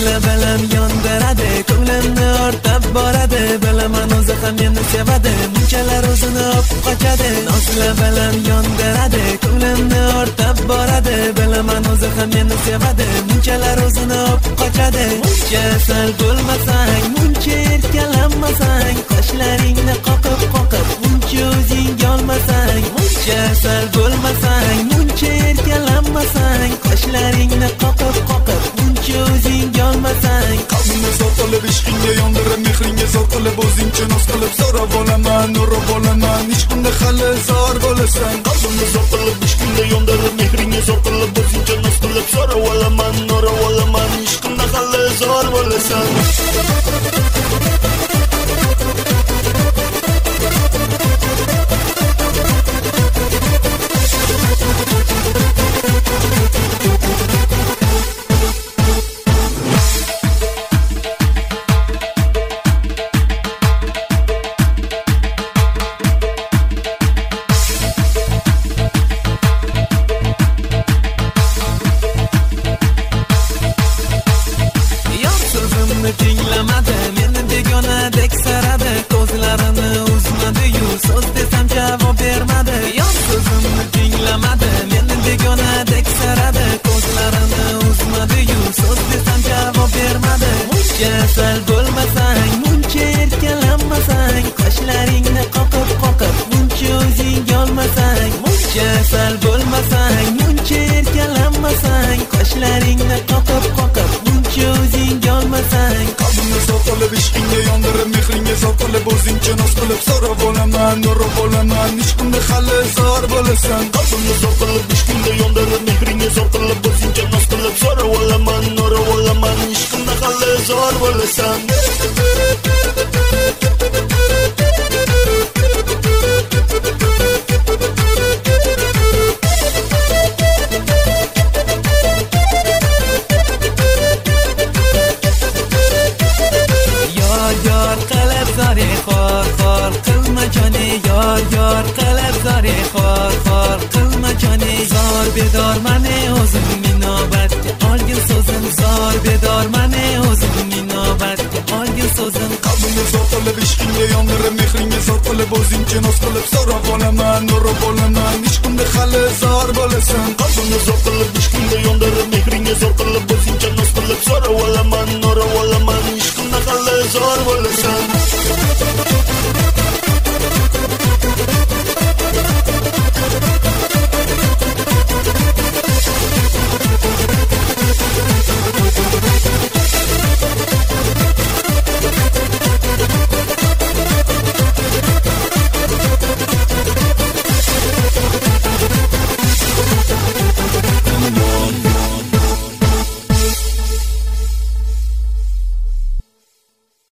Nazla balam yondiradi, ko'nglimni o'rtab boradi. Bilaman o'zi ham meni sevadi, munchalar o'zini o'pib qochadi. Nazla balam yondiradi, ko'nglimni o'rtab boradi. Bilaman o'zi ham meni sevadi, munchalar o'zini o'pib qochadi. Muncha sal bo'lmasang, muncha erkalanmasang, qoshlaringni qoqib muncha o'zing olmasang. Muncha sal bo'lmasang, muncha erkalanmasang, qoshlaringni qoqib muncha o'zing olmasang. Qalbimni zor qilib ishqingga yondirib, mehringga zor qilib, o'zingcha noz qilib so'rab olaman, nurib olaman, hech qanday hali zor bo'lasan. Qalbimni zor qilib ishqingga yondirib, mehringga zor qilib, o'zingcha noz qilib so'rab olaman, nurib olaman, hech qanday hali zor bo'lasan. Tinglamadi, meni begonadek saradi, ko'zlarini uzmadi-yu, so'z desam javob bermadi. Yon so'zimni tinglamadi, meni begonadek saradi, ko'zlarini uzmadi-yu, so'z desam javob bermadi. Muncha sal bo'lmasang, muncha erkalanmasang, qoshlaringni qoqib muncha o'zing olmasang. Muncha sal bo'lmasang, muncha erkalanmasang, qoshlaringni qoqib muncha o'zing olmasang. Qalbimni zor qilib ishqingga yondirib, mehringga zor qilib, o'zingcha noz qilib so'rab olaman, nurib olaman, hech qanday hali zor bo'lasan. Qalbimni zor qilib ishqingga yondirib, mehringga zor qilib, o'zingcha noz qilib so'rab olaman, nurib olaman, hech qanday hali zor bo'lasan. Xor qilma joni, yor qilib zori, xor qilma joni. Zor bedorman o'zim inobatga olgin so'zim, zor bedorman o'zim inobatga olgin so'zim. Qalbimni zor qilib ishqingga yondirib, mehringga zor qilib, o'zingcha noz qilib so'rab olaman, nurib olaman, hech qanday hali zor bo'lasan. Qalbimni zor qilib ishqingga yondirib, mehringga zor qilib, o'zingcha noz qilib so'rab olaman, nurib olaman, hech qanday hali zor bo'lasan.